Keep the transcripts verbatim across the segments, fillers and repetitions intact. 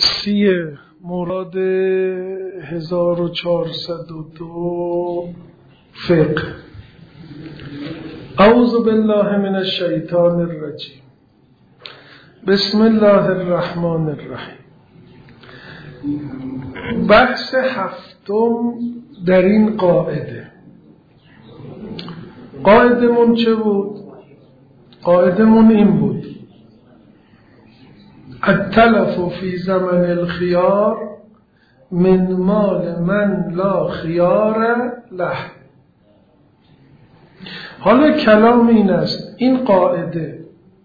سی مورد هزار و چهارصد و دو فقه. اعوذ بالله من الشیطان الرجیم. بسم الله الرحمن الرحیم. بحث هفتم در این قاعده. قاعدمون چه بود؟ قاعدمون این بود: التلف فی زمن الخیار من مال من لا خیار له. حالا کلام این است، این قاعده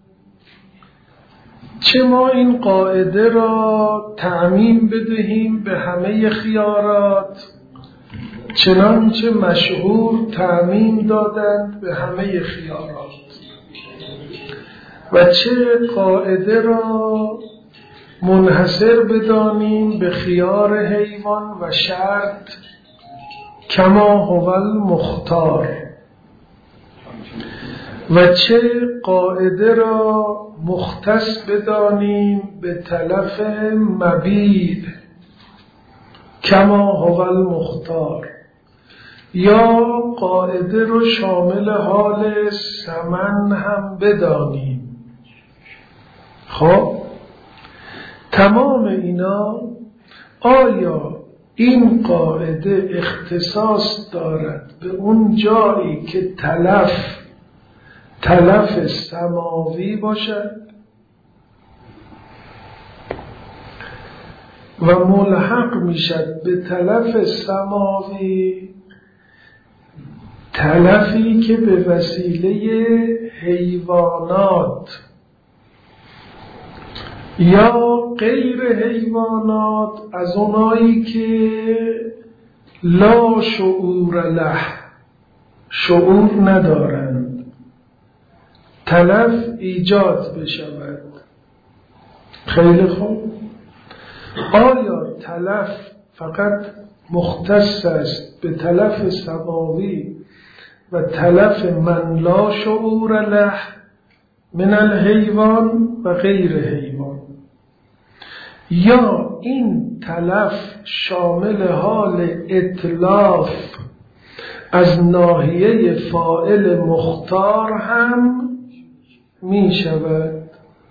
چه ما این قاعده را تعمیم بدهیم به همه خیارات، چنانچه مشهور تعمیم دادند به همه خیارات، و چه قاعده را منحصر بدانیم به خیار حیوان و شرط کما هو المختار، و چه قاعده را مختص بدانیم به تلف مبید کما هو المختار، یا قاعده رو شامل حال ثمن هم بدانیم. خب تمام اینا آیا این قاعده اختصاص دارد به اون جایی که تلف تلف سماوی باشد و ملحق میشد به تلف سماوی تلفی که به وسیله حیوانات یا غیر حیوانات از اونایی که لا شعور له، شعور ندارند، تلف ایجاد بشود. خیلی خوب، آیا تلف فقط مختص است به تلف سماوی و تلف من لا شعور له من الحیوان و غیر حیوان، یا این تلف شامل حال اتلاف از ناحیه فاعل مختار هم می شود؟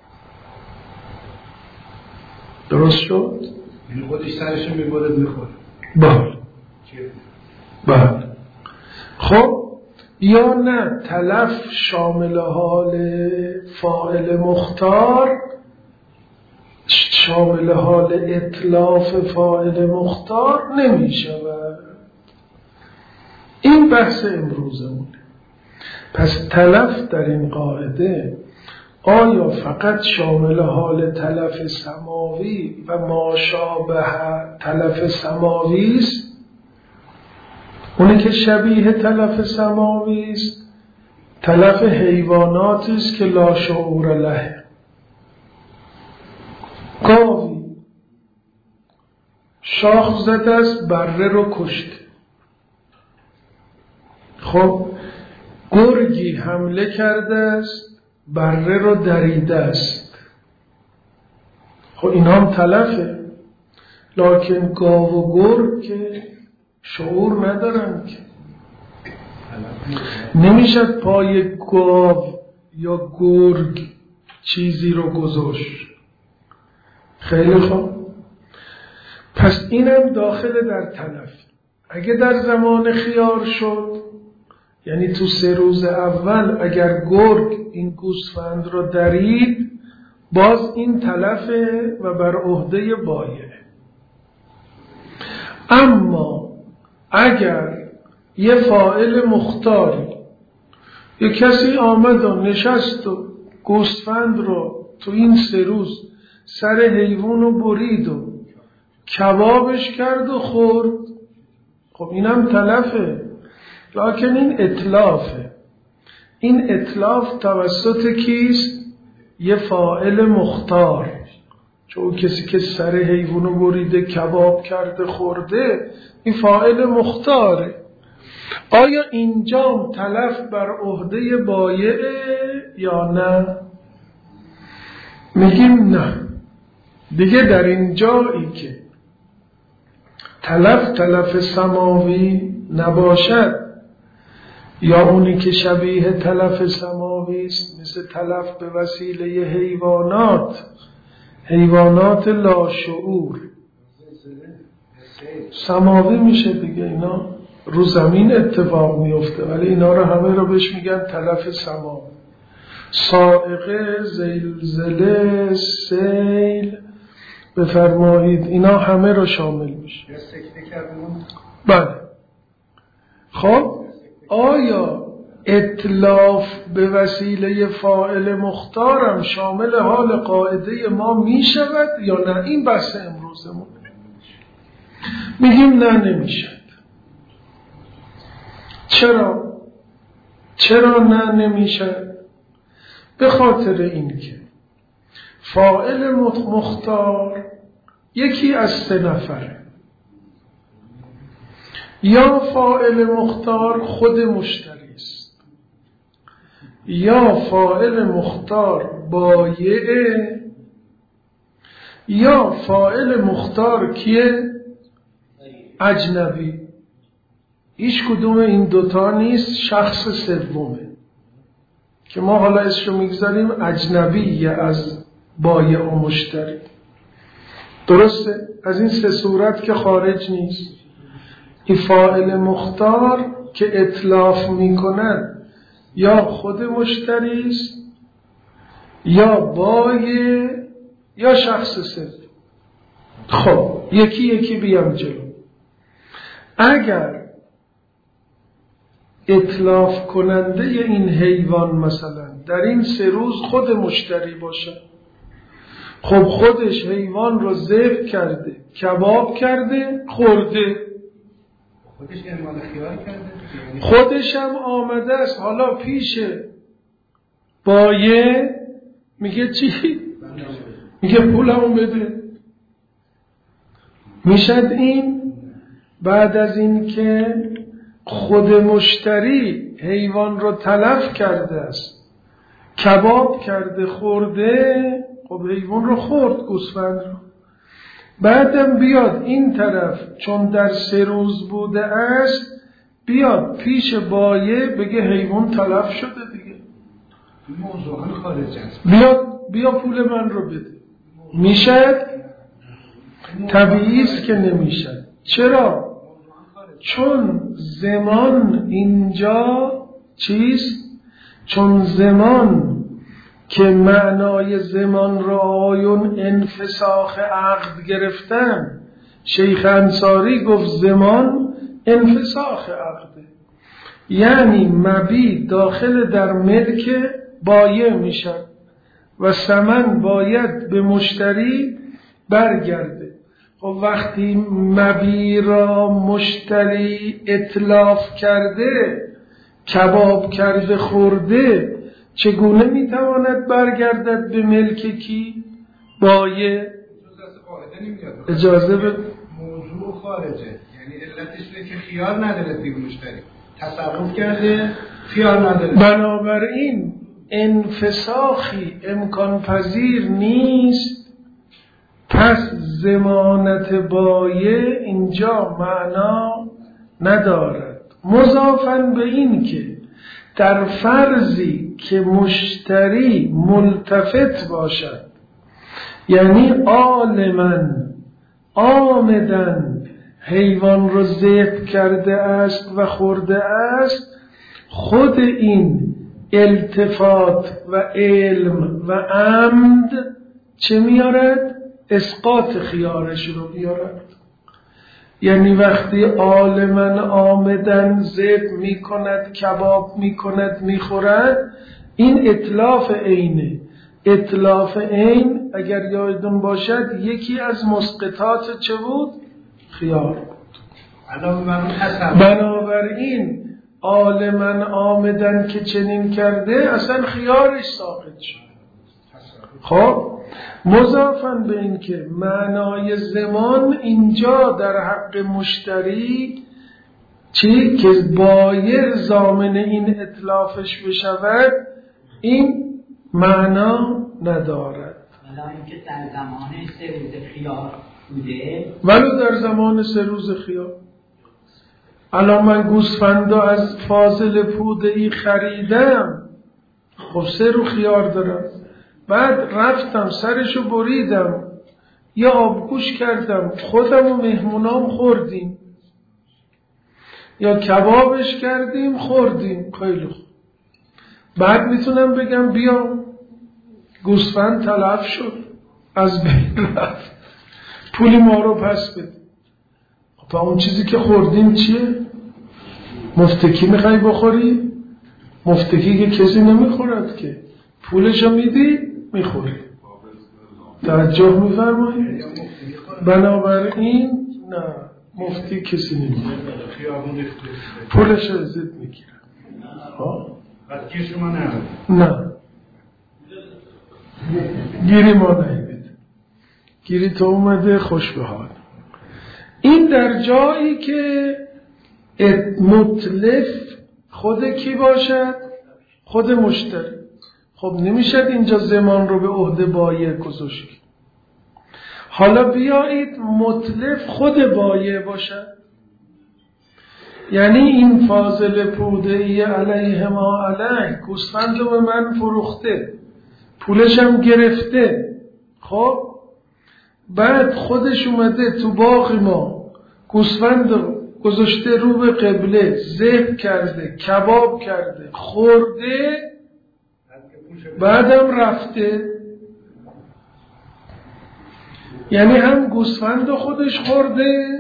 درست شد؟ یعنی خودش سرشو می بوده میخوره. بله بله. خب یا نه تلف شامل حال فاعل مختار، شامل حال اتلاف فاعل مختار نمی شود. این بحث امروزمونه. پس تلف در این قاعده آیا فقط شامل حال تلف سماوی و ما شابه تلف سماوی است، اونی که شبیه تلف سماوی است تلف حیواناتی است که لا شعور له. گاوی شاخ زده است، بره رو کشته. خب گرگی حمله کرده است، بره رو دریده است. خب این هم تلفه، لکن گاو و گرگ که شعور ندارن که نمیشد پای گاو یا گرگ چیزی رو گذاشت. خیلی خوب، پس اینم داخل در تلف. اگه در زمان خیار شد، یعنی تو سه روز اول اگر گرگ این گوسفند رو درید، باز این تلفه و بر عهده بایع. اما اگر یه فاعل مختاری، یه کسی آمد و نشست و گوسفند رو تو این سه روز سر حیوان رو برید و کبابش کرد و خورد، خب اینم تلفه، لکن این اتلافه. این اتلاف توسط کیست؟ یه فاعل مختار، چون کسی که سر حیوان رو بریده کباب کرده خورده، این فاعل مختاره. آیا اینجا تلف بر عهده بایعه یا نه؟ میگیم نه، دیگه در این جایی که تلف تلف سماوی نباشد یا اونی که شبیه تلف سماوی است مثل تلف به وسیله حیوانات حیوانات لاشعور سماوی میشه دیگه، اینا رو زمین اتفاق میفته ولی اینا رو همه رو بهش میگن تلف سماوی. صاعقه، زلزله، سیل بفرمایید اینا همه رو شامل میشه. بله. خب آیا اتلاف به وسیله فاعل مختارم شامل حال قاعده ما می شود یا نه؟ این بحث امروزمون. میگیم نه نمیشد. چرا؟ چرا نه نمیشد؟ به خاطر این که فاعل مختار یکی از سه نفره، یا فاعل مختار خود مشتری است، یا فاعل مختار بایعه، یا فاعل مختار کیه؟ اجنبی. هیچ کدوم این دوتا نیست، شخص سومه که ما حالا اسمشو میگذاریم اجنبی از بایع و مشتری. درسته؟ از این سه صورت که خارج نیست. این فاعل مختار که اتلاف میکند یا خود مشتری است یا بایع یا شخص سوم. خب یکی یکی بیام جلو. اگر اتلاف کننده این حیوان مثلا در این سه روز خود مشتری باشه، خب خودش حیوان رو ذبح کرده، کباب کرده، خورده، خودش اعمال خیار کرده، خودش هم آمده است حالا پیش بایع میگه چی؟ میگه پولمو بده. میشد این بعد از این که خود مشتری حیوان رو تلف کرده است، کباب کرده، خورده، خب حیوان رو خورد، گوسفند رو، بعدم بیاد این طرف چون در سه روز بوده است بیاد پیش بایع بگه حیوان تلف شده دیگه، موضوعا خارج است، بیا بیا پول من رو بده. میشد؟ طبیعی است که نمیشد. چرا؟ چون زمان اینجا چیست؟ چون زمان که معنای زمان را آیون انفساخ عقد گرفتن، شیخ انصاری گفت زمان انفساخ عقده، یعنی مبی داخل در ملک بایع میشن و ثمن باید به مشتری برگرده. خب وقتی مبی را مشتری اتلاف کرده، کباب کرده، خورده، چگونه میتواند برگردد به ملک کی؟ بایع. اجازه به موضوع خارجه، یعنی علتش اینه که خیار نداره دیگه، مشتری تصرف کرده خیار نداره. بنابراین انفساخی امکان پذیر نیست، پس ضمانت بایع اینجا معنا ندارد. مضافاً به این که در فرضی که مشتری ملتفت باشد، یعنی عالماً آمدن حیوان رو ذبح کرده است و خورده است، خود این التفات و علم و عمد چه میارد؟ اسقاط خیارش رو بیارد. یعنی وقتی عالماً آمدن ذبح می کند، کباب می کند، می خورد، این اتلاف عینه. اتلاف عین اگر یادتون باشد یکی از مسقطات چه بود؟ خیار بود. بنابراین عالماً آمدن که چنین کرده اصلا خیارش ساقط شد. خب مضافاً به این که معنای زمان اینجا در حق مشتری چی؟ که باید ضامن این اتلافش بشود، این معنا ندارد. حالا اینکه در زمان سه روز خیار بوده، ولو در زمان سه روز خیار. الان من گوسفندا از فاضل پوده‌ای خریدم، خب سه رو خیار دارم، بعد رفتم سرشو بریدم یا آبگوش کردم، خودم و مهمونام خوردیم یا کبابش کردیم خوردیم، خیلی خوب. بعد میتونم بگم بیا گوسفند تلف شد، از بین رفت، پولی ما رو پس بده. خب اون چیزی که خوردیم چیه؟ مفتکی میخوای بخوری؟ مفتکی که کسی نمیخورد که، پولشو میدی میخوری. توجه میفرمایید؟ بنابراین نه، مفتی کسی نمیخوره، پولشو ازت میگیره. بعد گیر شما نه نه گیری ما نهیده، گیری تو اومده خوش به حال. این در جایی که متلف خود کی باشد؟ خود مشتری. خب نمیشد اینجا زمان رو به عهده بایع گذاشت. حالا بیایید متلف خود بایع باشد، یعنی این فاضل پوده‌ای علیه ما علیه، گوسفند رو به من فروخته، پولشم گرفته، خب بعد خودش اومده تو باغ ما گوسفند رو گذاشته رو به قبله، ذبح کرده، کباب کرده، خورده، بعدم رفته. یعنی هم گوسفند رو خودش خورده،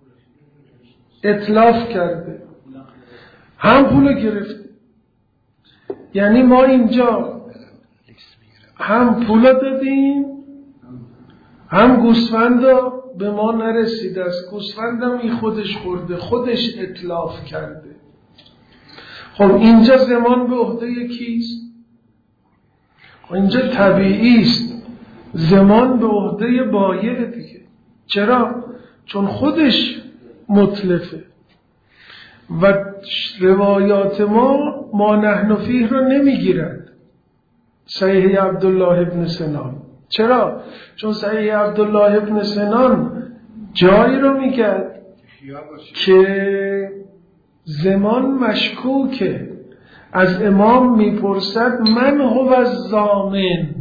اتلاف کرده، هم پول گرفته. یعنی ما اینجا هم پول دادیم، هم گوسفند به ما نرسیده است، گوسفندم این خودش خورده، خودش اتلاف کرده. خب اینجا زمان به عهده کیست؟ خب اینجا طبیعی است زمان به عهده بایع دیگه. چرا؟ چون خودش متلفه و روایات ما ما نحن فیه رو نمیگیرند. صحیح عبدالله ابن سنان. چرا؟ چون صحیح عبدالله ابن سنان جایی رو میگد که زمان مشکوکه، از امام میپرسد من هو الضامن،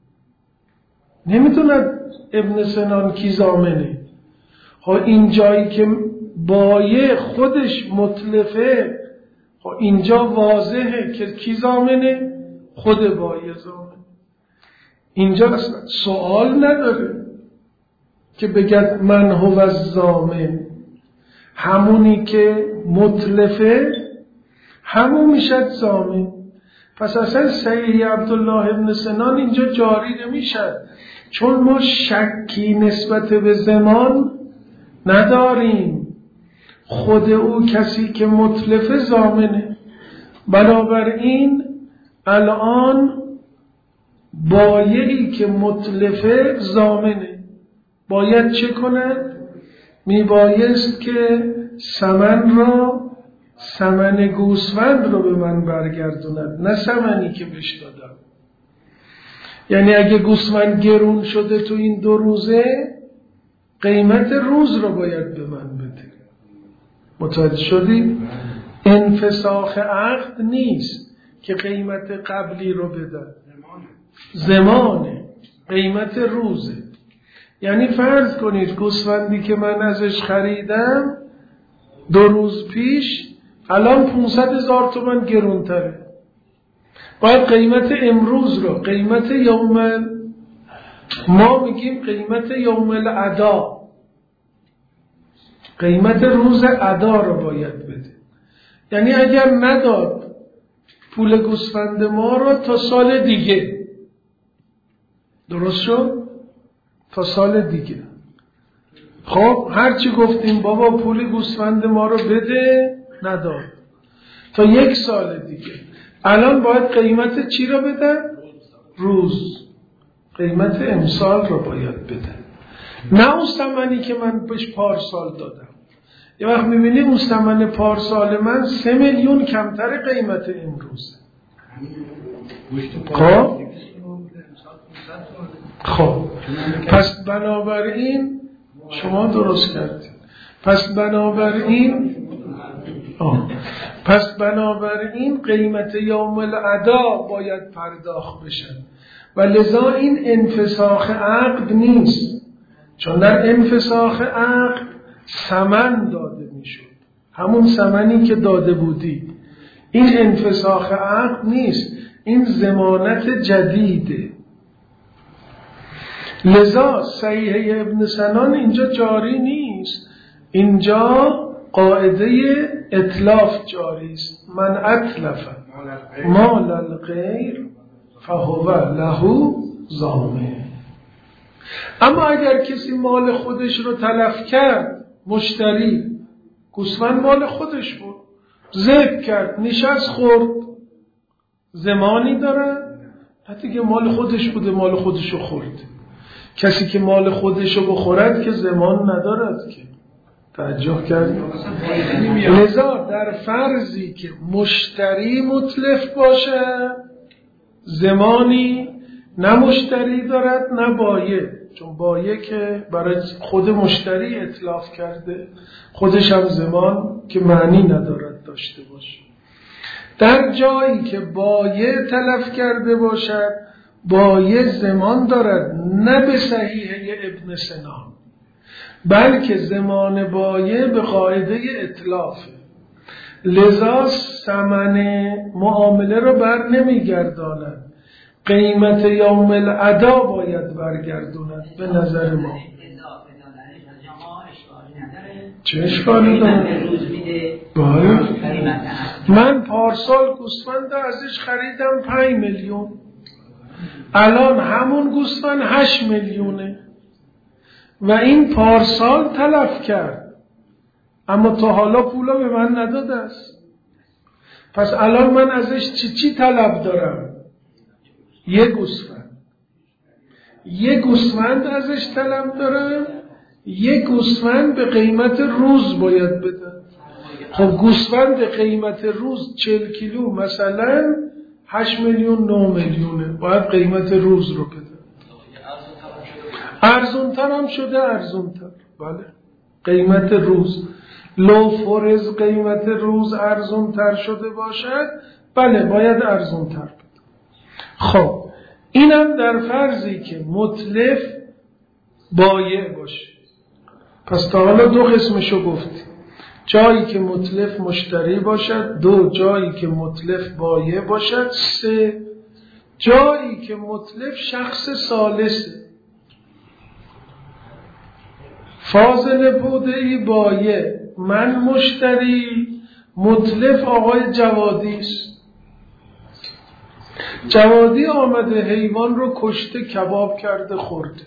نمیدوند ابن سنان کی ضامنه. ها این جایی که بایع خودش متلفه، ها اینجا واضحه که کی ضامنه؟ خود بایع ضامن. اینجا اصلا سوال نداره که بگد من هو الضامن، همونی که متلفه همون میشد ضامن. پس اصلا صحیح عبدالله ابن سنان اینجا جاری نمیشد، چون ما شکی نسبت به زمان نداریم، خود او کسی که متلفه ضامنه. بنابراین الان بایعی که متلفه ضامنه، باید چه کند؟ میبایست که ثمن را، ثمن گوسفند رو به من برگردوند، نه ثمنی که بهش دادم. یعنی اگه گوسفند گرون شده تو این دو روزه، قیمت روز رو باید به من بده. متوجه شدی؟ انفساخ عقد نیست که قیمت قبلی رو بدن، زمانه، قیمت روزه. یعنی فرض کنید گوسفندی که من ازش خریدم دو روز پیش الان پونصد هزار تومان گرونتره، باید قیمت امروز رو، قیمت یوم، ما میگیم قیمت یوم الادا، قیمت روز ادا رو باید بده. یعنی اگر نداد پول گوسفند ما رو تا سال دیگه، درست شد؟ تا سال دیگه. خب هرچی گفتیم بابا پول گوسفند ما رو بده، نداد، تا یک سال دیگه. الان باید قیمت چی رو بدن؟ روز، قیمت امسال رو باید بدن، نه اون ثمنی که من بهش پارسال دادم. یه وقت میبینی اون ثمن پارسال من سه میلیون کمتر قیمت امروز. خب خب پس بنابراین شما درست کردید. پس بنابراین آه. پس بنابراین قیمت یوم الادا باید پرداخت بشه و لذا این انفساخ عقد نیست، چون در انفساخ عقد ثمن داده میشد، همون ثمنی که داده بودی. این انفساخ عقد نیست، این ضمانت جدیده. لذا صحیح ابن سنان اینجا جاری نیست، اینجا قاعده اتلاف جاری است. من اتلف مال الغیر فهو له ضامن. اما اگر کسی مال خودش رو تلف کرد، مشتری گوسفند مال خودش بود، ذبح کرد، نشست خورد، ضمانی داره؟ نه دیگه، مال خودش بوده، مال خودش رو خورد. کسی که مال خودش رو بخورد که ضمان ندارد که. توجه کردید؟ لذا در فرضی که مشتری متلف باشه، ضمانی نه مشتری دارد نه بایع، چون بایع که برای خود مشتری اتلاف کرده، خودش هم ضمان که معنی ندارد داشته باشه. در جایی که بایع تلف کرده باشد، بایع ضمان دارد، نه به صحیحه ابن سنان، بلکه ضمان بایع به قاعده اتلافه. لذا ثمن معامله رو بر نمیگرداند، قیمت یوم الادا باید برگردوند به نظر ما. چه اشکالی داره؟ باید من پارسال گوسفند ازش خریدم پنج میلیون، الان همون گوسفند هشت میلیونه و این پارسال تلف کرد، اما تا حالا پولا به من نداده است. پس الان من ازش چی چی طلب دارم؟ یه گوسفند یه گوسفند ازش طلب دارم، یه گوسفند به قیمت روز باید بده. خب گوسفند قیمت روز چهل کیلو مثلا هشت میلیون نه میلیونه، باید قیمت روز رو بده. ارزونتر هم شده، ارزونتر، بله، قیمت روز لو فرض قیمت روز ارزونتر شده باشد، بله باید ارزونتر بده. خب اینم در فرضی که متلف بایع باشه. پس تا حالا دو قسمشو گفتی، جایی که متلف مشتری باشد، دو جایی که متلف بایع باشد، سه جایی که متلف شخص ثالثه. فاضل بوده‌ای بایع، من مشتری، متلف آقای جوادی است. جوادی آمده حیوان رو کشته، کباب کرده، خورده.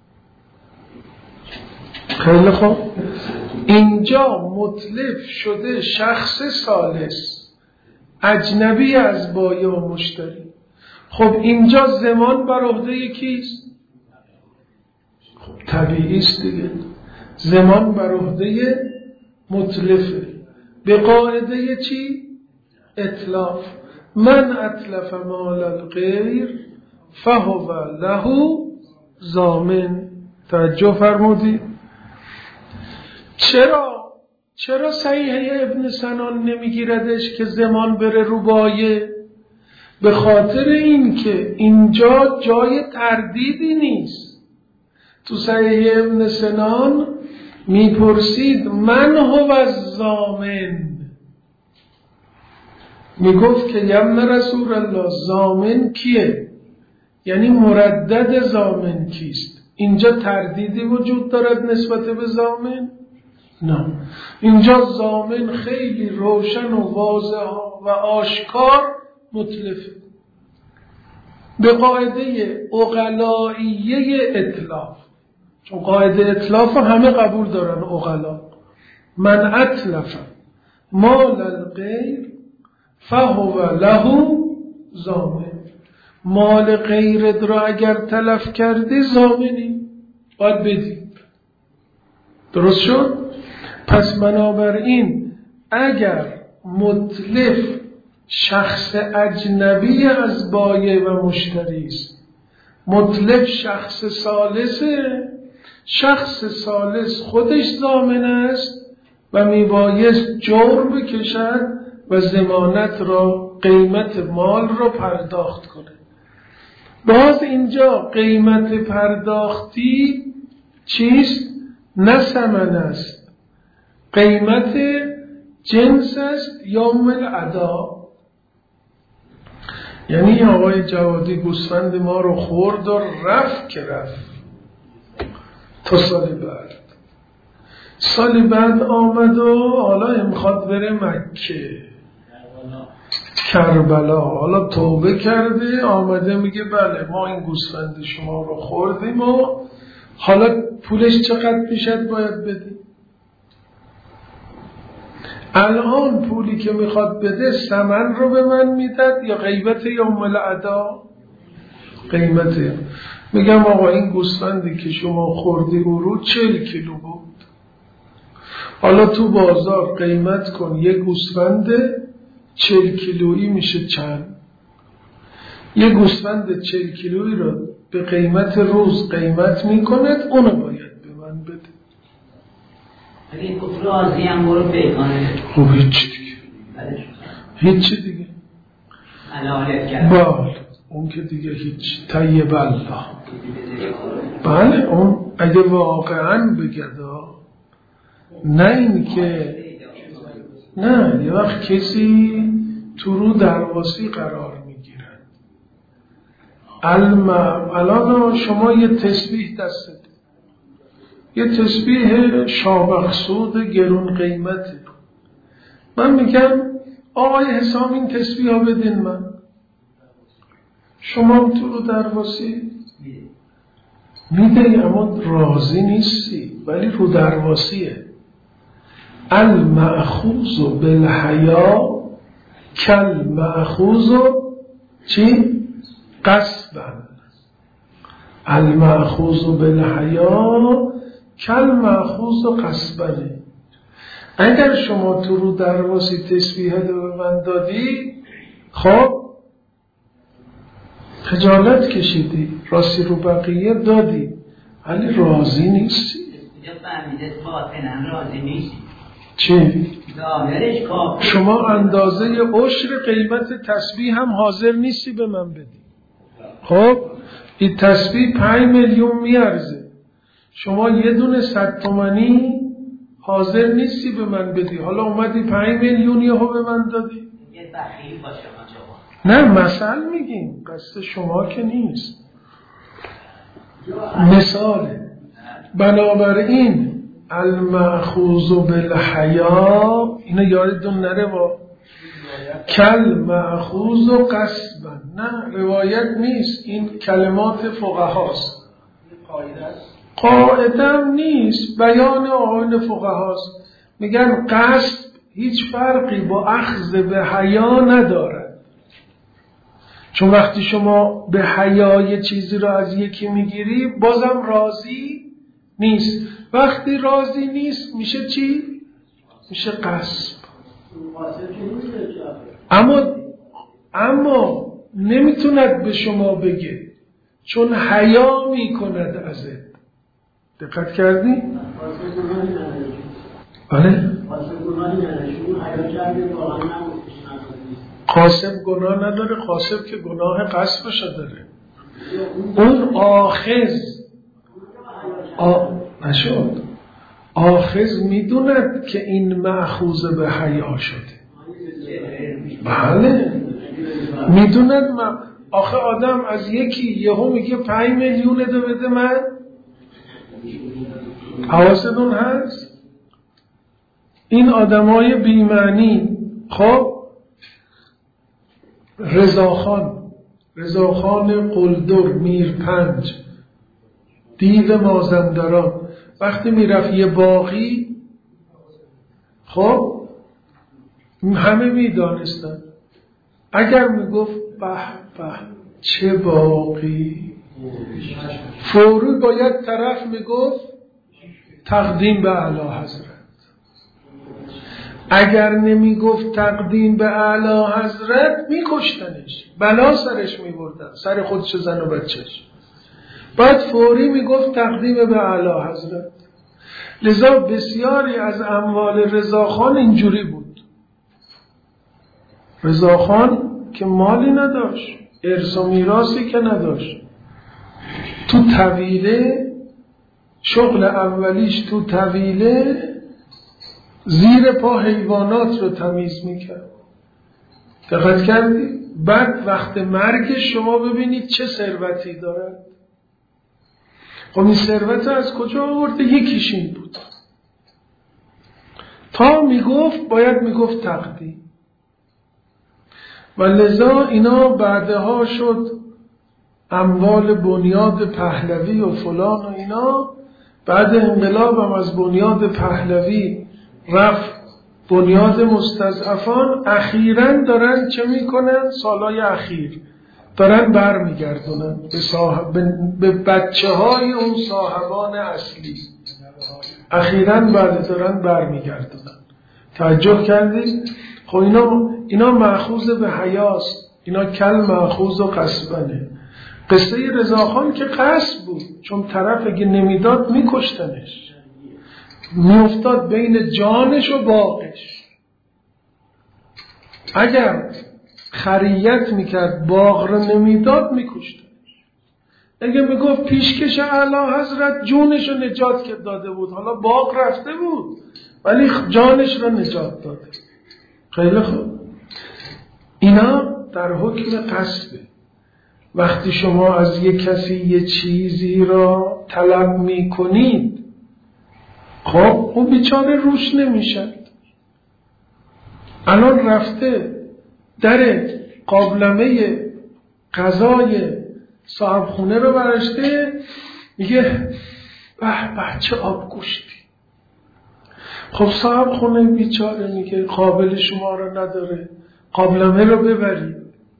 خیلی خوب، اینجا متلف شده شخص ثالث، اجنبی از بایع و مشتری. خب اینجا ضمان بر عهده کیست؟ خب طبیعی است دیگه، ضمان بر عهده متلفه به قاعده چی؟ اتلاف. من اتلف مال الغیر فهو له ضامن. توجه فرمودید؟ چرا؟ چرا صحیح ابن سنان نمیگیردش که ضمان بره رو بایع؟ به خاطر این که اینجا جای تردیدی نیست. تو صحیح ابن سنان میپرسید من هو الضامن، میگفت که یم رسول الله ضامن کیه؟ یعنی مردد ضامن کیست؟ اینجا تردیدی وجود دارد نسبت به ضامن؟ نه، اینجا ضامن خیلی روشن و واضح و آشکار متلفه به قاعده عقلائیه اتلاف، چون قاعده اتلاف همه قبول دارن عقلا. من اتلف مال الغیر فهو له ضامن. مال غیرت را اگر تلف کردی ضامنی، باید بدی. درست شد؟ پس بنابراین اگر متلف شخص اجنبی از بایع و مشتری است مطلق شخص ثالثه، شخص ثالث خودش ضامن است و میبایست جور بکشد و ضمانت را، قیمت مال را پرداخت کنه. باز اینجا قیمت پرداختی چیست؟ نه ثمن است، قیمت جنس است، یوم الادا. یعنی آقای جوادی گوسفند ما رو خورد و رفت که رفت تا سال بعد. سال بعد آمد و حالا میخواد بره مکه، کربلا. حالا توبه کرده آمده میگه بله ما این گوسفند شما رو خوردیم و حالا پولش چقدر پیشت باید بده؟ الان پولی که میخواد بده ثمن رو به من میداد یا قیمت یوم الادا؟ قیمت. میگم آقا این گوسفندی که شما خوردی او رو چهل کیلو بود، حالا تو بازار قیمت کن یک گوسفند چهل کیلویی میشه چند؟ یک گوسفند چهل کیلویی رو به قیمت روز قیمت میکند، اونو باید به من بده. این کفر آزی هم برو پیکانه. خب هیچی دیگه، هیچی دیگه بله اون که دیگه هیچ. طیب الله. بله اون اگه واقعا بگدا، نه این که نه یه وقت کسی تو رو درواسی قرار میگیرن. الان شما یه تسبیح دستت، یه تسبیح شامخصود گرون قیمته، من میگم آقای حسام این تسبیح ها بدین من، شما تو رو درواسی میده اما راضی نیستی، ولی رو درواسیه. المأخوذ بالحیا کل مأخوذ چی؟ قصبا. المأخوذ بالحیا کل مأخوذ قصبا. اگر شما تو رو درواسی تسبیح رو به من دادی، خب خجالت کشیدی، راستی رو بقیه دادی ولی راضی نیستی. راضی نیستی چی؟ شما اندازه عشر قیمت تسبیح هم حاضر نیستی به من بدی. خب این تسبیح پنج میلیون میارزه، شما یه دونه صد تومانی حاضر نیستی به من بدی، حالا اومدی پنج میلیونی ها به من دادی. یه بخیل باشه نه مثل میگیم، قصد شما که نیست، مثاله. بنابراین المأخوذ بالحیا اینو یادتون نره با کل مأخوذ و قصبا، نه روایت نیست، این کلمات فقهاست، قاعده هم نیست، بیان آیین فقهاست. میگن قصب هیچ فرقی با اخذ به حیا نداره، چون وقتی شما به حیا یه چیزی رو از یکی میگیری بازم راضی نیست، وقتی راضی نیست میشه چی؟ میشه قصب. اما اما نمیتوند به شما بگه چون حیا میکند ازت. دقت کردی؟ بله؟ قاسب گناه نداره، قاسب که گناه قصبش داره. اون آخذ آ... نشد آخذ میدوند که این مأخوذ به حیا شده. بله میدوند. ما آخه آدم از یکی یهو میگه پنج میلیون دو بده من، حواستون هست؟ این آدمای بی‌معنی. خب رضاخان رضاخان قلدر میرپنج دیو مازندران وقتی میرفت یه باغی، خب همه میدانستن اگر میگفت به به چه باغی، فوری باید طرف میگفت تقدیم به اعلی حضرت. اگر نمیگفت تقدیم به اعلی حضرت میکشتنش، بلا سرش میبردن، سر خودش زن و بچهش. بعد فوری میگفت تقدیم به اعلی حضرت. لذا بسیاری از اموال رضاخان اینجوری بود. رضاخان که مالی نداشت، ارث و میراثی که نداشت، تو طویله شغل اولیش تو طویله زیر پا حیوانات رو تمیز میکرد. دقت کردی؟ بعد وقت مرگ شما ببینید چه ثروتی دارد. خب این ثروت از کجا آورده؟ یکیش این بود. تا میگفت باید میگفت تقدیم. و لذا اینا بعدها شد اموال بنیاد پهلوی و فلان و اینا. بعد انقلاب هم از بنیاد پهلوی رفت بنیاد مستضعفان. اخیراً دارن چه میکنن؟ سالهای اخیر دارن بر میگردونن به, صاحب... به بچه های اون صاحبان اصلی. اخیراً بعد دارن بر میگردونن. توجه کردید؟ خب اینا اینا مأخوذ به حیاست. اینا کل مأخوذ و قصبنه. قصه رضاخان که قصب بود، چون طرف اگه نمیداد میکشتنش، میافتاد بین جانش و باغش. اگر خریت میکرد باغ رو نمیداد میکشتنش. اگه میگفت پیشکش اعلی حضرت جونش رو نجات که داده بود، حالا باغ رفته بود ولی جانش رو نجات داده. خیلی خوب. اینا در حکم قصبه. وقتی شما از یک کسی یه چیزی را طلب می کنید، خب اون بیچاره روش نمیشد. الان رفته در قابلمه غذای صاحب خونه رو برشته، میگه به به چه آب گوشتی. خب صاحب خونه بیچاره میگه قابل شما رو نداره، قابلمه رو ببرید.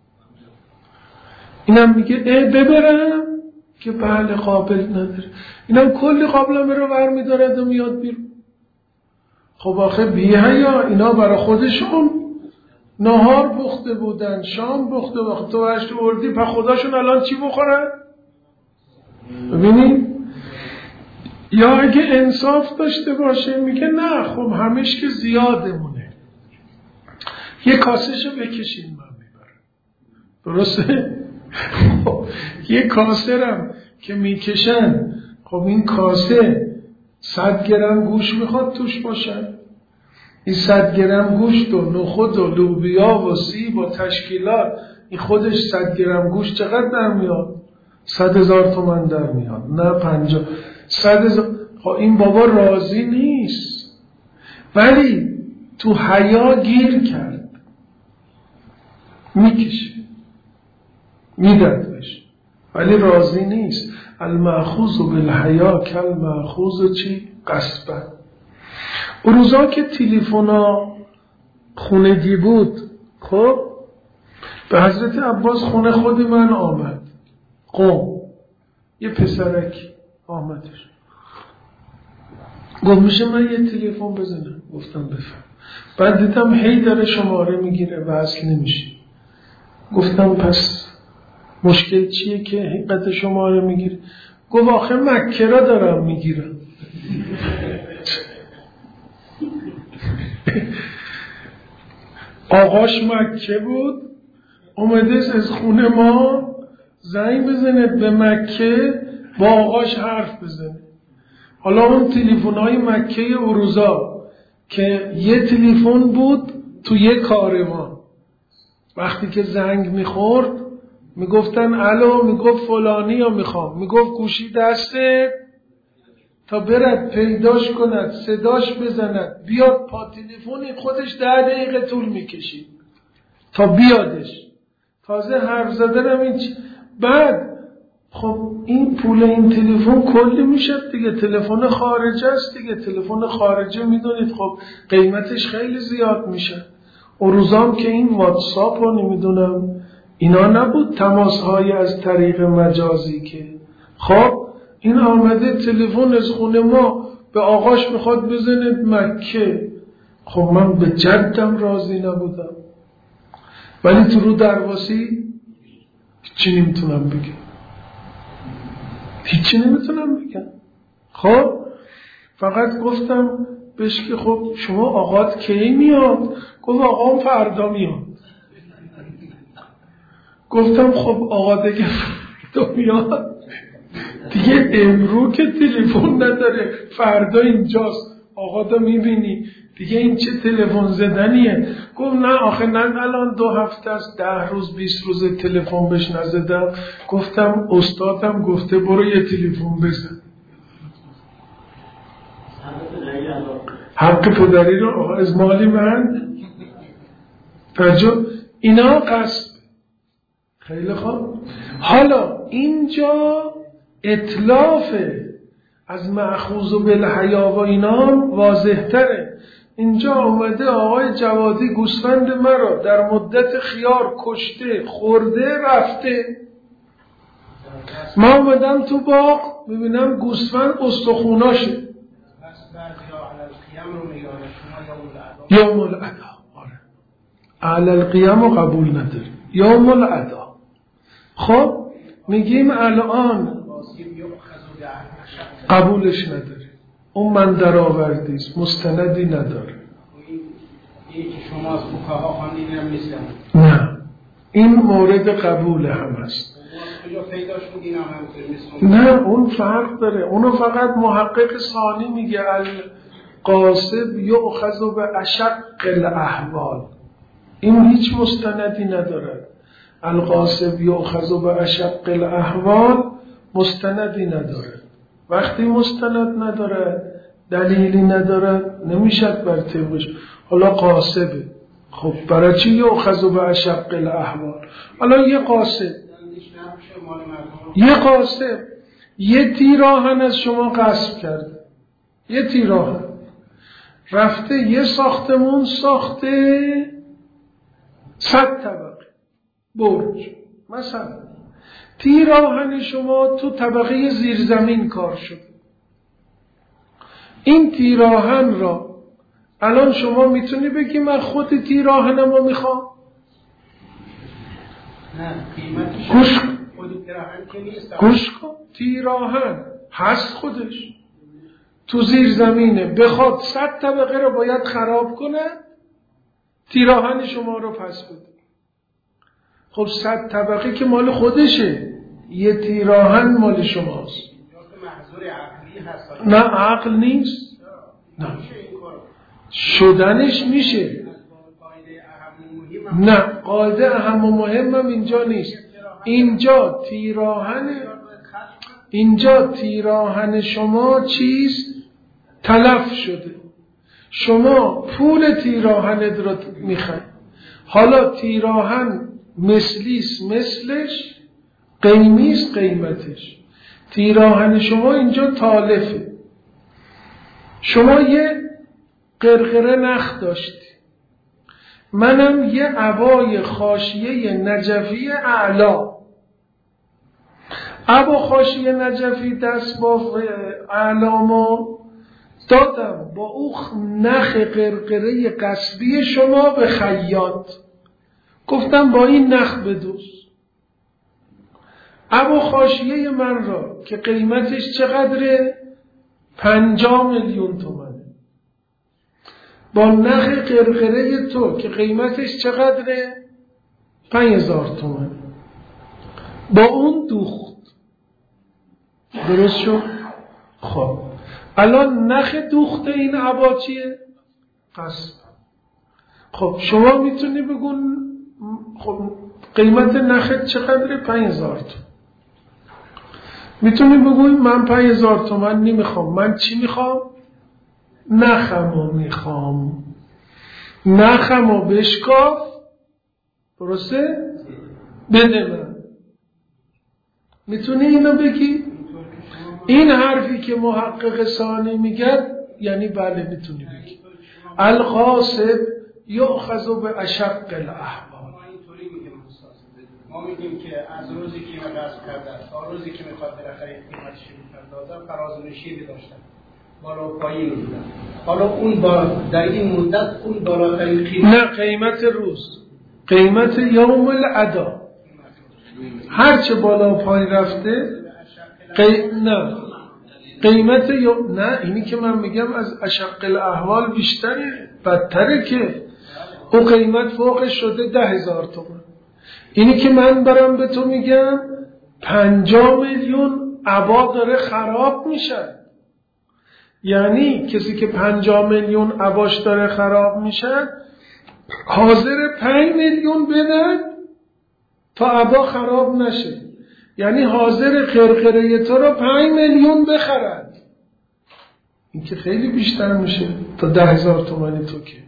اینم میگه اه ببرم که بله قابل نداره. اینم کلی قابلمه رو بر میدارد و میاد بیرون. خب آخه بی‌حیا اینا برای خودشون نهار پخته بودن، شام پخته بودن، تو هشت اردی پا خداشون الان چی بخورن؟ ببینید؟ یا اگه انصاف داشته باشه میگه نه خب همش که زیادمونه، یه کاسهشو بکشین من میبرم. درسته؟ یه کاسرم که میکشن، خب این کاسه صد گرم گوش میخواد توش باشن. این صد گرم گوشت و نخود و لوبیا و سیب و تشکیلات، این خودش صد گرم گوشت چقدر در میاد؟ صد هزار تومن در میاد. نه پنجاه صد هزار. خب این بابا راضی نیست، ولی تو حیا گیر کرد، میکشه میدد بشه، ولی راضی نیست. المأخوذ بالحیا کل مأخوذ چی؟ قصبا. اون روزا که تلفنا خونگی بود، خب به حضرت عباس خونه خود من آمد قوم، یه پسرک آمدش، گفت میشه من یه تلفن بزنم؟ گفتم بفهم. بعد دیدم هی داره شماره میگیره و اصل نمیشه. گفتم پس مشکل چیه که حقیقت شماره میگیره؟ گفت آخه مکه را دارم میگیرم. آقاش مکه بود، اومده از خونه ما زنگ بزنه به مکه با آقاش حرف بزنه. حالا اون تلفن های مکه اروزا که یه تلفن بود تو یه کاروان، وقتی که زنگ میخورد میگفتن الو، میگفت فلانی یا میخوام، میگفت گوشی دسته تا برد پیداش کند، صداش بزند، بیاد پا تلفنی، خودش ده دقیقه طول میکشید تا بیادش. تازه حرف زدنم این چی؟ بعد خب این پول این تلفن کلی میشه دیگه، تلفن خارجه است دیگه، تلفن خارجه میدونید خب قیمتش خیلی زیاد میشه. اون روزام که این واتساپ رو نمیدونم اینا نبود، تماس های از طریق مجازی که، خب این آمده تلفن از خونه ما به آقاش میخواد بزنه مکه. خب من به جدم راضی نبودم، ولی تو رو درواسی چی نمیتونم بگم. هیچی نمیتونم بگم. خب فقط گفتم بهش که خب شما آقات کی میاد؟ گفت آقام فردا میاد. گفتم خب آقا دیگه فردا میاد دیگه، امرو که تلفن نداره، فردا اینجاست، آقا تو میبینی دیگه، این چه تلفن زدنیه؟ گفت نه آخه نه الان دو هفته است، ده روز بیست روز تلفن بهش نزدم. گفتم استادم گفته برو یه تلفن بزن. حق پدری رو از مالی من توجه، اینا قصد. خیلی خوب، حالا اینجا اتلافه از مأخوذ و بالحیا و اینا واضح تره. اینجا آمده آقای جوادی گوسفند مرا در مدت خیار کشته، خورده، رفته. ما آمدم تو باغ ببینم گوسفند استخوناشه. یوم العدا. آره علی القیام و قبول نداره، یوم العدا. خب میگیم الان قبولش نداره، اون من در آوردیست، مستندی نداره. نه این مورد قبول هم هست. نه اون فرق داره، اونو فقط محقق ثانی میگه القاسب یؤخذ باشق الاحوال، این هیچ مستندی نداره. القاسب یؤخذ باشق الاحوال مستندی نداره. وقتی مستند نداره، دلیلی نداره، نمیشد بر طبقش. حالا قاسبه، خب برای چی یؤخذ باشق الاحوال؟ حالا یه قاسب یه قاسب یه تیراهن از شما غصب کرده، یه تیراهن رفته یه ساختمون ساخته صد طبقه برج مثلا، تیراهن شما تو طبقه زیرزمین کار شد. این تیراهن را الان شما میتونی بگی من خود تیراهنم رو میخوام؟ نه قیمتش گوش خود تیراهن که نیست. گوش کن، تیراهن هست خودش تو زیر زمینه، بخواد صد طبقه رو باید خراب کنه، تیراهن شما رو پس بده. خب صد طبقه که مال خودشه، یه تیراهن مال شماست. نه عقل نیست. نه شدنش میشه. نه قاعده اهم و مهمم اینجا نیست. اینجا تیراهن اینجا تیراهن شما چیست؟ تلف شده. شما پول تیراهنت رو میخوای. حالا تیراهن مثلیست مثلش، قیمیست قیمتش. تیراهن شما اینجا تالفه. شما یه قرقره نخ داشتی، منم یه عبای خاشیه نجفی اعلا، عبا خاشیه نجفی دست با اعلامو دادم با او نخ قرقره قصبی شما به خیاط، گفتم با این نخ بدوز. عبا خاشیه من را که قیمتش چقدره؟ پنجاه میلیون تومنه، با نخ قرقره تو که قیمتش چقدره؟ پنج هزار تومن، با اون دوخت. درست شد؟ خب الان نخ دوخته این عبا چیه؟ قصب. خب شما میتونی بگون خب قیمت نخت چقدره؟ پنج هزار تومن. میتونی بگوی من پنج هزار تومن نمیخوام، من چی میخوام؟ نخمو میخوام. نخمو بشکاف، درسته؟ بده من. میتونی اینو بگی؟ این حرفی که محقق ثانی میگه یعنی بله میتونی بگی. القاسب یؤخذ باشق الاحوال. ما میگیم که از روزی که من قصد کردم تا روزی که میخواد بالاخره قیمتش میپردازم فراز و نشیبی داشتم، بالا و پایین بودم. حالا اون با در این مدت اون بالاترین قیمت، نه قیمت روز، قیمت یوم العدا، هرچه بالا و پایین رفته قی... نه قیمت یا نه، اینی که من میگم از اشق الاحوال بیشتره، بدتره که اون قیمت فوقش شده ده هزار تومان. اینی که من برام به تو میگم پنجاه میلیون عبا داره خراب میشه. یعنی کسی که پنجاه میلیون عباش داره خراب میشه حاضر پنج میلیون بدن تا عبا خراب نشه. یعنی حاضر قرقره تو رو پنج میلیون بخرد. این که خیلی بیشتر میشه تا ده هزار تومانی تو که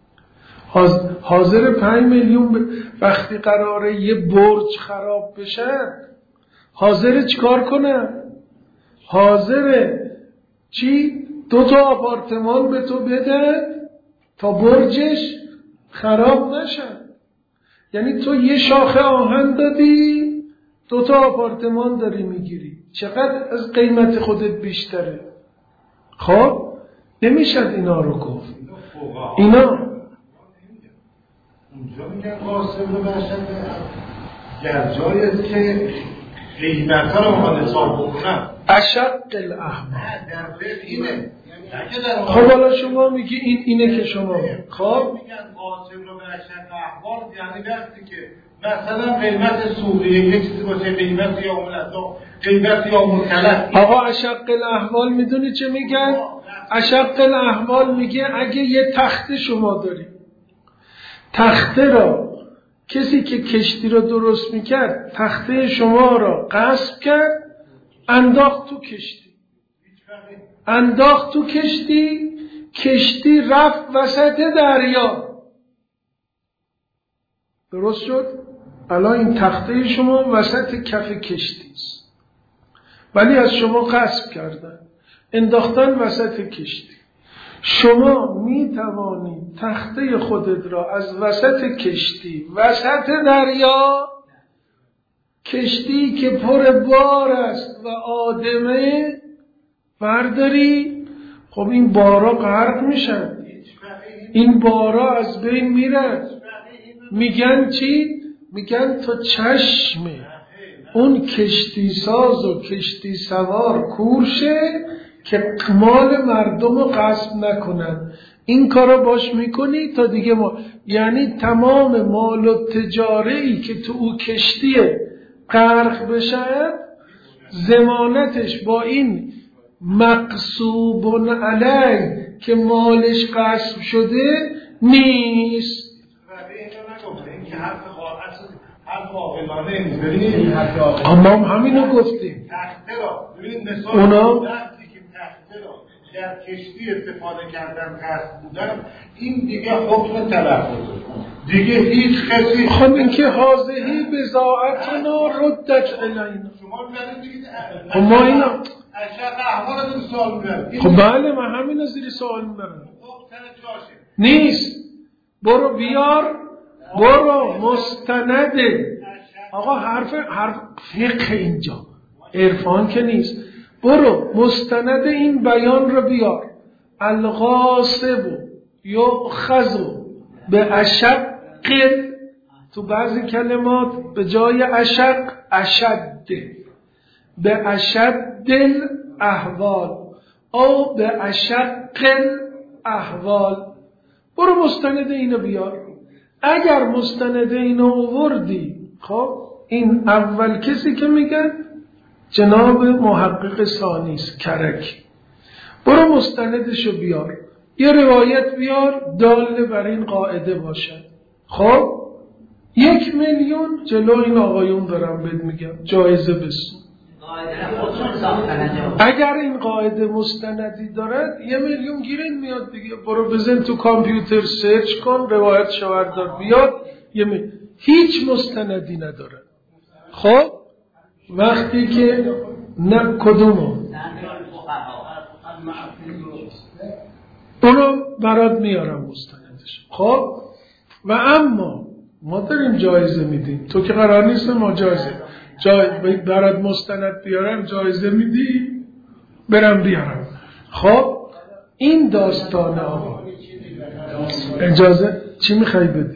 حاضر پنج میلیون ب... وقتی قراره یه برج خراب بشه حاضر چیکار کنه؟ حاضر چی؟ دو تا آپارتمان به تو بده تا برجش خراب نشه. یعنی تو یه شاخه آهن دادی دو تا آپارتمان داری میگیری، چقدر از قیمت خودت بیشتره. خب نمیشد اینا رو گفت. اینا اونجا میگن قاسم رو برشن در جایی است که قیمت ها رو مخواد حساب بکنن اشق الاحوال. نه در فقه اینه. خب حالا شما میگی این اینه که شما خب میگن قاسم رو برشن احوال، یعنی وقتی که مثلا قیمت سوقیه یه چیزی باشه قیمت یا ملتا قیمت یا مطلق. آقا اشق الاحوال میدونی چه میگن؟ اشق الاحوال میگه اگه یه تخته شما داری، تخته را کسی که کشتی را درست میکرد تخته شما را غصب کرد، انداخت تو کشتی انداخت تو کشتی کشتی رفت وسط دریا. درست شد؟ الان این تخته شما وسط کف کشتی است، ولی از شما غصب کردن، انداختن وسط کشتی. شما می توانید تخته خودت را از وسط کشتی وسط دریا، کشتی که پر بار است و آدمه، برداری. خب این بارا غرق میشن، این بارا از بین میرن. میگن چی؟ میگن تا چشم اون کشتی ساز و کشتی سوار کورشه که مال مردم رو غصب نکنن. این کارا باش میکنی تا دیگه ما، یعنی تمام مال و تجاره‌ای که تو او کشتیه غرق بشه ضمانتش با این مقصوب علی که مالش غصب شده نیست. اما هم همینو گفتیم. تخته را ببینید مثال اونا وقتی که تخته را در کشتی استفاده کردن قصد بودن، این دیگه حکم تلفظ دیگه هیچ کسی. خب این که حاضهی بزاعتنا ردت الینا. شما ببینید خب ما اینا اشق احوال رو سوال میبرم. خب بله من همین زیر سوال میبرم. نیست. برو بیار، برو مستنده. آقا حرف حرف فقه اینجا عرفان که نیست. برو مستند این بیان رو بیار. الغاصب یؤخذ به اشق، تو بعضی کلمات به جای اشق اشد، به اشد احوال او به اشق احوال. برو مستند اینو بیار. اگر مستند اینو آوردی، خب این اول کسی که میگن جناب محقق ثانیست کرک، برو مستندشو بیار، یه روایت بیار دال بر این قاعده باشه. خب یک میلیون جلو این آقایون دارم بهت میگم جایزه بسون. اگر این قاعده مستندی دارد یه میلیون گیرین میاد دیگه. برو بزن تو کامپیوتر سرچ کن روایت شوردار بیاد. یه میلیون. هیچ مستندی نداره. خب وقتی که نه کدومو اونو برات میارم مستندش. خب و اما ما داریم جایزه میدیم، تو که قرار نیست ما جایزه جای برات مستند بیارم جایزه میدی برم بیارم. خب این داستانه آقا اجازه چی میخوای بدی؟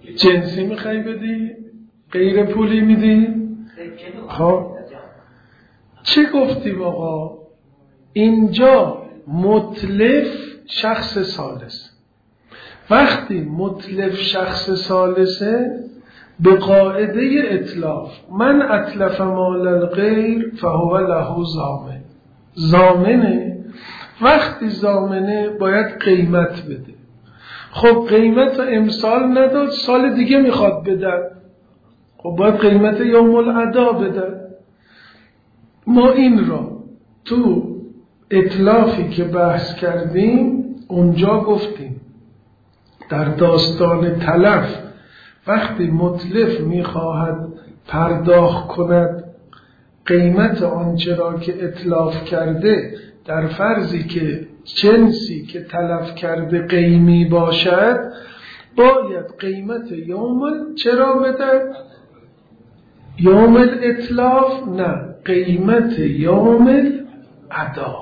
جنسی میخوای بدی؟ غیر پولی میدی؟ خب چه گفتیم آقا؟ اینجا متلف شخص ثالث. وقتی متلف شخص ثالثه به قاعده اتلاف من اتلف مال الغیر فهو له ضامن. ضامنه. وقتی ضامنه باید قیمت بده. خب قیمت امسال نداد، سال دیگه میخواد بدن، خب باید قیمت یوم الادا بدن. ما این را تو اتلافی که بحث کردیم اونجا گفتیم در داستان تلف وقتی متلف میخواهد پرداخت کند قیمت آنچه را که اتلاف کرده در فرضی که جنسی که تلف کرده قیمی باشد باید قیمت یوم چرا بده؟ یوم الاتلاف؟ نه، قیمت یوم الادا.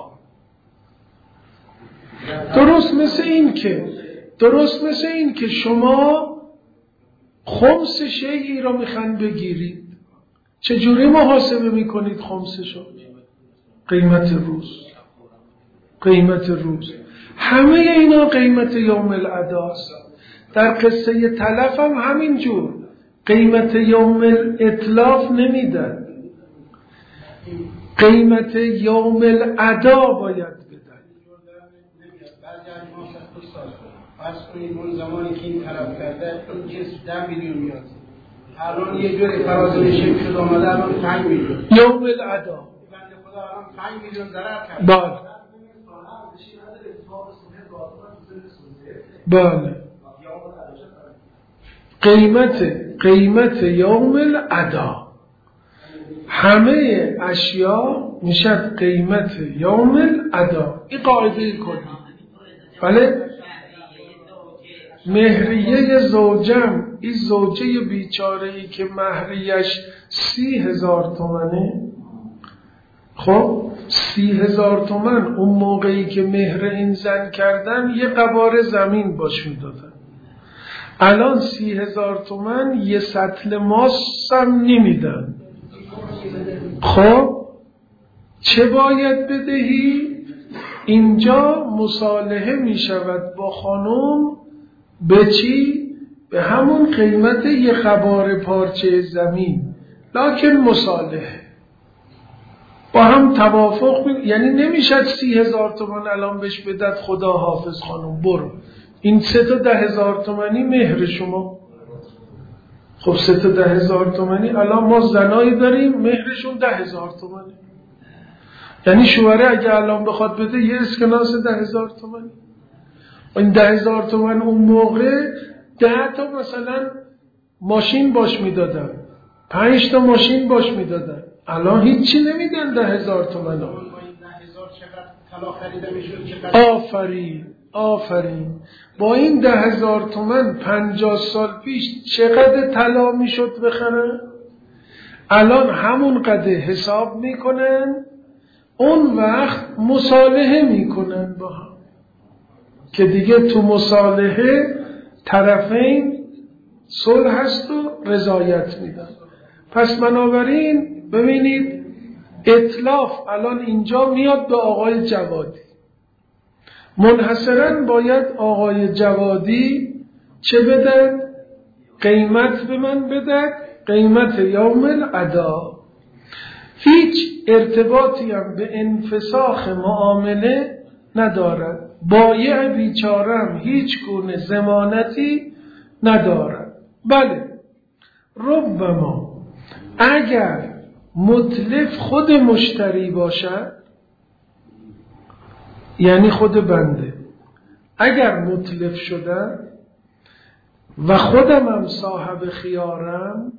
درست مثل این که درست مثل این که شما خمس شیئی را میخواین بگیرید، چجوری محاسبه میکنید خمسشو؟ قیمت روز. قیمت روز. همه اینا قیمت یوم الاداست. در قصه تلف هم همین جور قیمت یوم الاتلاف نمیدن، قیمت یوم الادا باید بدن. فرض کنید اون زمانی که این طلب کرده اون جنس ده میلیون میاد، الان یه جوری فرازنشی شد آمده الان پنج میلیون یوم الادا. بنده خدا الان پنج میلیون ضرر کرد. بله بله. قیمت قیمت یوم الادا همه اشیا میشد قیمت یوم الادا. این قاعده کلی. بله. مهریه زوجم، این زوجه بیچاره ای که مهریش سی هزار تومنه، خب سی هزار تومن اون موقعی که مهر این زن کردن یه قبار زمین باش میدادن، الان سی هزار تومن یه سطل ماست هم نمیدن. خب چه باید بدهی؟ اینجا مصالحه می شود با خانم به چی؟ به همون قیمت یه قبار پارچه زمین، لکن مصالحه با هم توافق می... یعنی نمیشد سی هزار تومان الان بهش بدد خدا حافظ خانم برو این سه تا ده هزار تومانی مهر شما. خب سه تا ده هزار تومانی الان ما زنایی داریم مهرشون ده هزار تومانی، یعنی شوهره اگه الان بخواد بده یه اسکناس ده هزار تومانی. این ده هزار تومن اون موقع ده تا مثلا ماشین باش میدادن، پنج تا ماشین باش میدادن، الان هیچی نمیدن ده هزار تومن. آفرین آفرین. با این ده هزار تومن پنجاه سال پیش چقدر طلا میشد بخرن؟ الان همون قدر حساب میکنن، اون وقت مصالحه میکنن با هم که دیگه تو مصالحه طرفین صلح هست و رضایت میدن. پس بنابراین ببینید اتلاف الان اینجا میاد به آقای جوادی، منحصرا باید آقای جوادی چه بدن؟ قیمت به من بدن، قیمت یوم الادا. هیچ ارتباطی هم به انفساخ معامله ندارد. بایع بیچارم هیچ گونه ضمانتی ندارد. بله ربما اگر متلف خود مشتری باشد، یعنی خود بنده، اگر متلف شدم و خودم هم صاحب خیارم،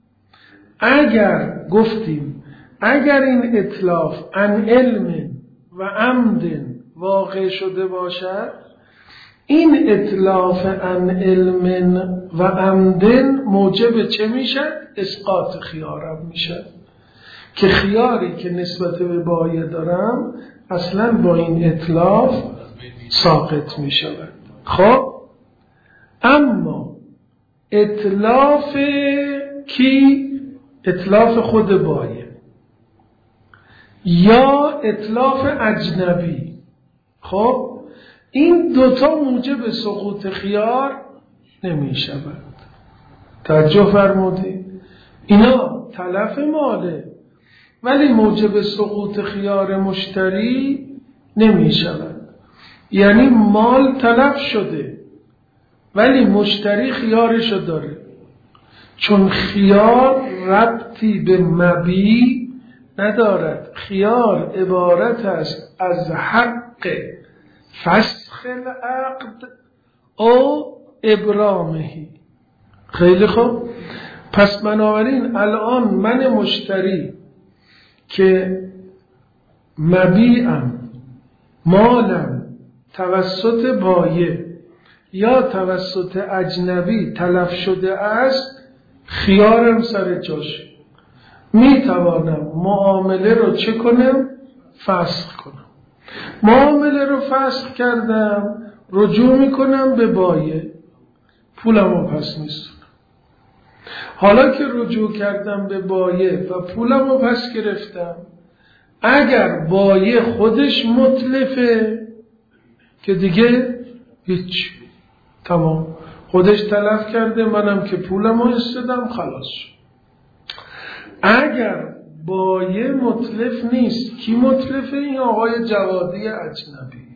اگر گفتیم اگر این اتلاف عن علم و عمد واقع شده باشد، این اتلاف عن علم و عمد موجب چه میشد؟ اسقاط خیارم میشد که خیاری که نسبت به بایع دارم اصلا با این اتلاف ساقط می شود. خب اما اتلاف کی؟ اتلاف خود بایع، یا اتلاف اجنبی. خب این دوتا موجب سقوط خیار نمی شود. توجه فرمودید؟ اینا تلف ماله ولی موجب سقوط خیار مشتری نمی شود. یعنی مال تلف شده ولی مشتری خیارشو داره، چون خیار ربطی به مبیع ندارد. خیار عبارت است از حق فسخ العقد او ابرامهی. خیلی خوب. پس بنابراین الان من مشتری که مبیعم، مالم توسط بایع یا توسط اجنبی تلف شده است، خیارم سر جاش، می توانم معامله رو چه کنم؟ فسخ کنم. معامله رو فسخ کردم، رجوع می کنم به بایع، پولم رو پس میستونم. حالا که رجوع کردم به بایع و پولم رو پس گرفتم، اگر بایع خودش متلفه که دیگه هیچ، تمام، خودش تلف کرده، منم که پولم رو استدم، خلاص. اگر بایع متلف نیست، کی متلفه؟ این آقای جوادی اجنبی.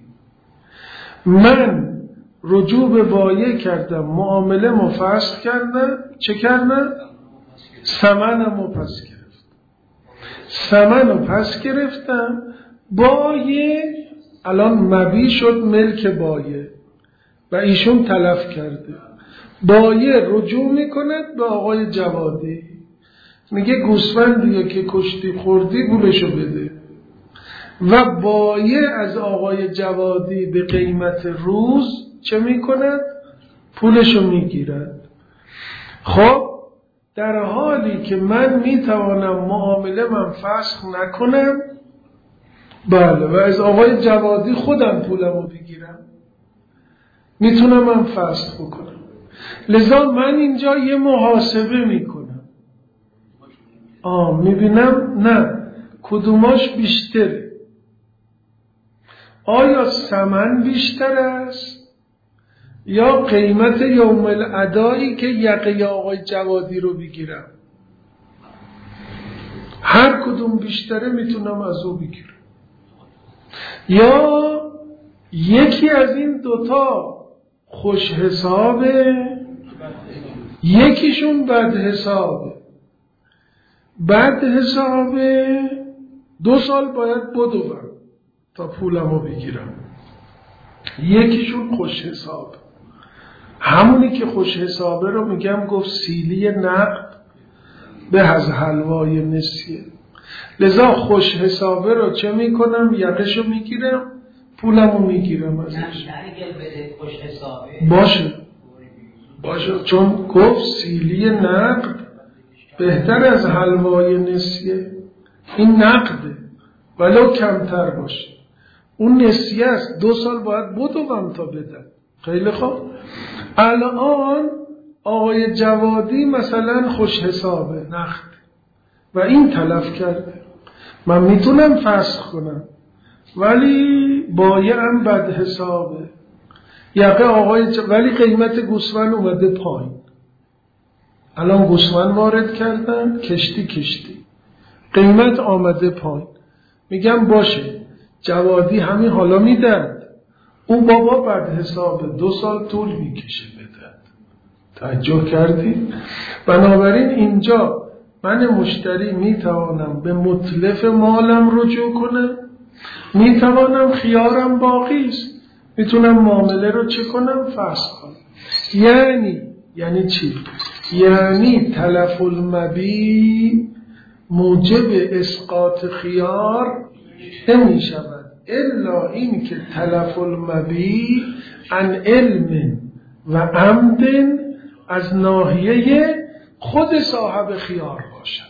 من رجوع به بایع کردم، معامله مو فسخ کردم، چه کردم؟ ثمنم رو پس گرفت. ثمن رو پس گرفتم، بایع الان مبیع شد ملک بایع و ایشون تلف کرده. بایع رجوع میکند به آقای جوادی، میگه گوسفندیه که کشتی خوردی پولشو بده، و بایع از آقای جوادی به قیمت روز چه میکند؟ پولشو میگیرد. خب در حالی که من میتوانم معامله من فسخ نکنم، بله، و از آقای جوادی خودم پولمو بگیرم، میتونم من فسخ بکنم. لذا من اینجا یه محاسبه میکنم، آه میبینم نه کدوماش بیشتره. آیا ثمن بیشتر است یا قیمت یوم الادایی که یقه آقای جوادی رو بگیرم؟ هر کدوم بیشتره میتونم از او بگیرم. یا یکی از این دوتا خوش حسابه، یکیشون بد حسابه. بد حسابه دو سال باید بدوم تا پولمو بگیرم. یکیشون خوش حساب، همونی که خوش حسابه رو میگم گفت سیلی نقد به از حلوای نسیه. لذا خوش حسابه رو چه میکنم؟ یقشو میگیرم، پولمو میگیرم ازش. خوش حسابه باشه باشه، چون گفت سیلی نقد بهتر از حلوای نسیه. این نقده ولو کمتر باشه، اون نسیه است، دو سال باید بدوم تا بدن. خیلی خوب. الان آقای جوادی مثلا خوش حسابه، نقد، و این تلف کرده، من میتونم فسخ کنم، ولی بایعم بد حسابه. یقه آقای ج... ولی قیمت گوسفند اومده پایین. الان گوسفند وارد کردن، کشتی کشتی قیمت آمده پایین. میگم باشه، جوادی همین حالا میداد، اون بابا بد حسابه، دو سال طول میکشه بدد. توجه کردی؟ بنابراین اینجا من مشتری میتوانم به متلف مالم رجوع کنم، میتوانم خیارم باقی است، میتونم معامله رو چه کنم؟ فسخ کنم. یعنی یعنی چی؟ یعنی تلف المبیع موجب اسقاط خیار نمی شود، الا این که تلف المبیع عن علم و عمد از ناحیه خود صاحب خیار باشد.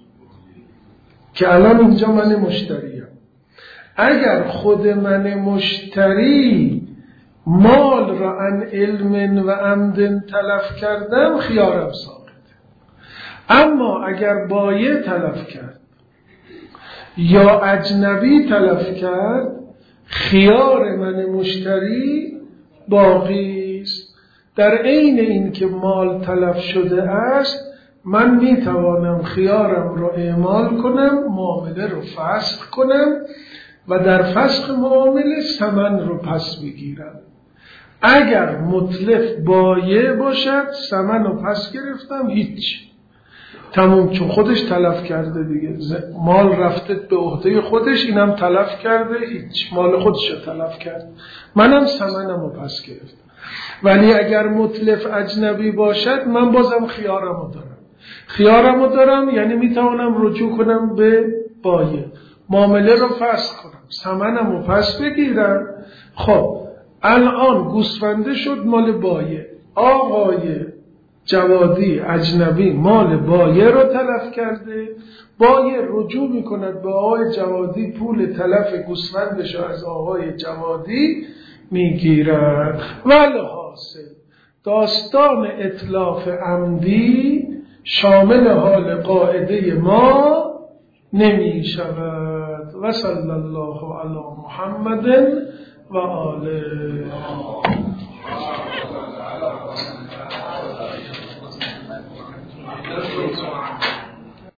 که الان اینجا من مشتریم، اگر خود من مشتری مال را عن علم و عمد تلف کردم، خیارم ساقط. اما اگر بایع تلف کرد یا اجنبی تلف کرد، خیار من مشتری باقی است. در عین این که مال تلف شده است، من می توانم خیارم رو اعمال کنم، معامله رو فسخ کنم و در فسخ معامله ثمن رو پس بگیرم. اگر متلف بایع باشد، ثمن رو پس گرفتم، هیچ، تموم، چون خودش تلف کرده دیگه، مال رفته به عهده خودش، اینم تلف کرده، هیچ، مال خودش رو تلف کرد، منم ثمنم رو پس گرفتم. ولی اگر متلف اجنبی باشد، من بازم خیارم رو دارم. خیارم رو دارم یعنی میتوانم رجوع کنم به بایع، معامله رو فسخ کنم، ثمنم رو پس بگیرم. خب الان گوسفنده شد مال بایع، آقای جوادی اجنبی مال بایع رو تلف کرده، بایع رجوع میکند به آقای جوادی، پول تلف گوسفندش از آقای جوادی میگیرد. والحاصل داستان اتلاف عمدی شامل حال قاعده ما نمی شود. و صلی الله علی محمد و آله.